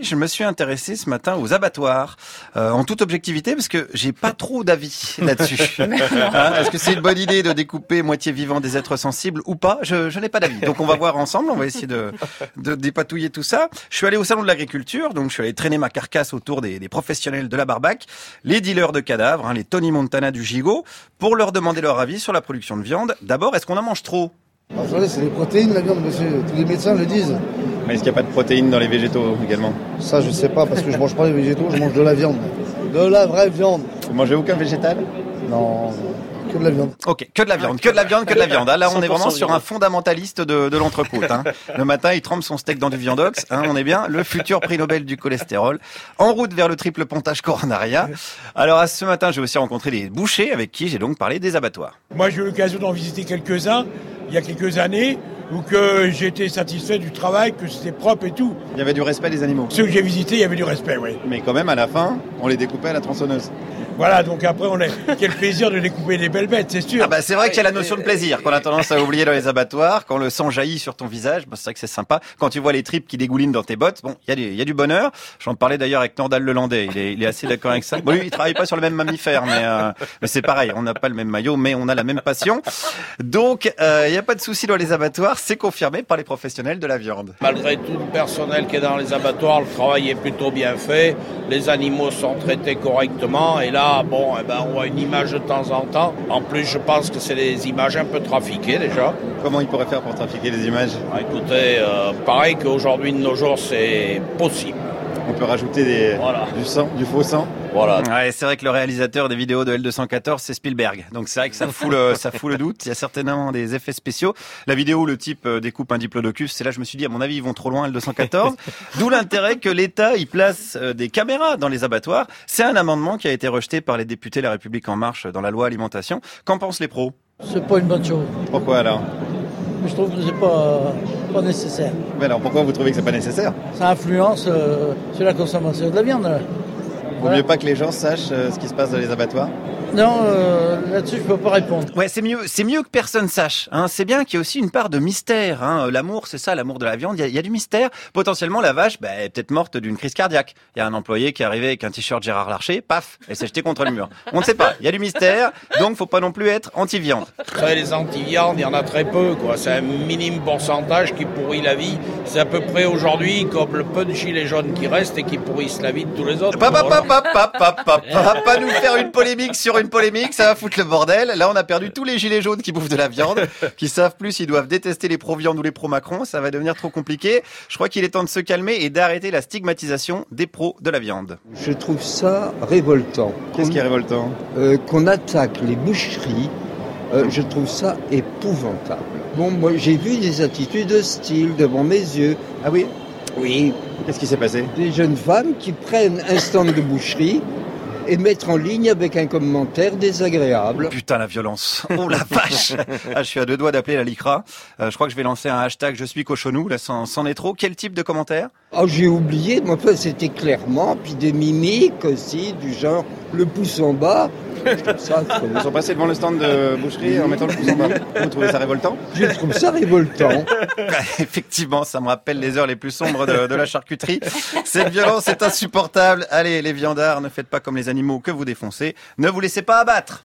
je me suis intéressé ce matin aux abattoirs, en toute objectivité, parce que j'ai pas trop d'avis là-dessus. Est-ce que c'est une bonne idée de découper moitié vivant des êtres sensibles ou pas? Je n'ai pas d'avis. Donc on va voir ensemble, on va essayer de dépatouiller tout ça. Je suis allé au salon de l'agriculture, donc je suis allé traîner ma carcasse autour des professionnels de la barbaque, les dealers de cadavres, les Tony Montana du gigot, pour leur demander leur avis sur la production de viande. D'abord, est-ce qu'on en mange trop? Vous savez, c'est les protéines, la viande, monsieur. Tous les médecins le disent. Mais est-ce qu'il n'y a pas de protéines dans les végétaux également? Ça, je sais pas, parce que je mange pas les végétaux, je mange de la viande. De la vraie viande. Vous mangez aucun végétal? Non, que de la viande. Ok, que de la viande, que de la viande, que de la viande. Là, on est vraiment sur un fondamentaliste de l'entrecôte. Le matin, il trempe son steak dans du viandox. On est bien. Le futur prix Nobel du cholestérol. En route vers le triple pontage coronarien. Alors, ce matin, j'ai aussi rencontré des bouchers avec qui j'ai donc parlé des abattoirs. Moi, j'ai eu l'occasion d'en visiter quelques-uns il y a quelques années, où que j'étais satisfait du travail, que c'était propre et tout. Il y avait du respect des animaux. Ceux que j'ai visités, il y avait du respect, oui. Mais quand même, à la fin, on les découpait à la tronçonneuse. Voilà, donc après, quel plaisir de découper des belles bêtes, c'est sûr. C'est vrai qu'il y a la notion de plaisir qu'on a tendance à oublier dans les abattoirs. Quand le sang jaillit sur ton visage, c'est vrai que c'est sympa. Quand tu vois les tripes qui dégoulinent dans tes bottes, il y a du bonheur. J'en parlais d'ailleurs avec Nordal Lelandais. Il est assez d'accord avec ça. Bon, lui, il travaille pas sur le même mammifère, mais c'est pareil. On n'a pas le même maillot, mais on a la même passion. Donc, il y a pas de souci dans les abattoirs. C'est confirmé par les professionnels de la viande. Malgré tout le personnel qui est dans les abattoirs, le travail est plutôt bien fait. Les animaux sont traités correctement. Et là, on voit une image de temps en temps. En plus, je pense que c'est des images un peu trafiquées déjà. Comment ils pourraient faire pour trafiquer les images? Écoutez, pareil qu'aujourd'hui de nos jours, c'est possible. On peut rajouter du sang, du faux sang. Voilà. Ouais, c'est vrai que le réalisateur des vidéos de L214, c'est Spielberg. Donc c'est vrai que ça fout le doute. Il y a certainement des effets spéciaux. La vidéo où le type découpe un diplodocus, c'est là je me suis dit, à mon avis, ils vont trop loin, L214. D'où l'intérêt que l'État y place des caméras dans les abattoirs. C'est un amendement qui a été rejeté par les députés La République En Marche dans la loi alimentation. Qu'en pensent les pros? C'est pas une bonne chose. Pourquoi alors? Je trouve que c'est pas nécessaire. Mais alors pourquoi vous trouvez que c'est pas nécessaire? Ça influence sur la consommation de la viande. Vaut mieux pas que les gens sachent ce qui se passe dans les abattoirs? Non, là-dessus, je peux pas répondre. Ouais, c'est mieux que personne sache. C'est bien qu'il y ait aussi une part de mystère. L'amour, c'est ça, l'amour de la viande. Il y a du mystère. Potentiellement, la vache, est peut-être morte d'une crise cardiaque. Il y a un employé qui est arrivé avec un t-shirt Gérard Larcher, paf, et s'est jeté contre le mur. On ne sait pas. Il y a du mystère, donc faut pas non plus être anti-viande. Après, les anti-viandes, il y en a très peu, quoi. C'est un minime pourcentage qui pourrit la vie. C'est à peu près aujourd'hui comme le peu de gilets jaunes qui restent et qui pourrissent la vie de tous les autres. Pas nous faire une polémique sur une polémique, ça va foutre le bordel. Là, on a perdu tous les gilets jaunes qui bouffent de la viande, qui savent plus s'ils doivent détester les pro-viande ou les pro-Macron. Ça va devenir trop compliqué. Je crois qu'il est temps de se calmer et d'arrêter la stigmatisation des pros de la viande. Je trouve ça révoltant. Qu'est-ce qui est révoltant? Qu'on attaque les boucheries, je trouve ça épouvantable. Bon, moi, j'ai vu des attitudes hostiles devant mes yeux. Ah oui? Oui. Qu'est-ce qui s'est passé? Des jeunes femmes qui prennent un stand de boucherie et mettre en ligne avec un commentaire désagréable. Putain, la violence. Oh la vache. Je suis à deux doigts d'appeler la LICRA. Je crois que je vais lancer un hashtag je suis cochonou, là, sans est trop. Quel type de commentaire? J'ai oublié, moi, c'était clairement, puis des mimiques aussi, du genre le pouce en bas. Ils sont passés devant le stand de boucherie en mettant le pouce en bas. Vous trouvez ça révoltant? Je trouve ça révoltant. Effectivement, ça me rappelle les heures les plus sombres de la charcuterie. Cette violence est insupportable. Allez, les viandards, ne faites pas comme les animaux que vous défoncez. Ne vous laissez pas abattre.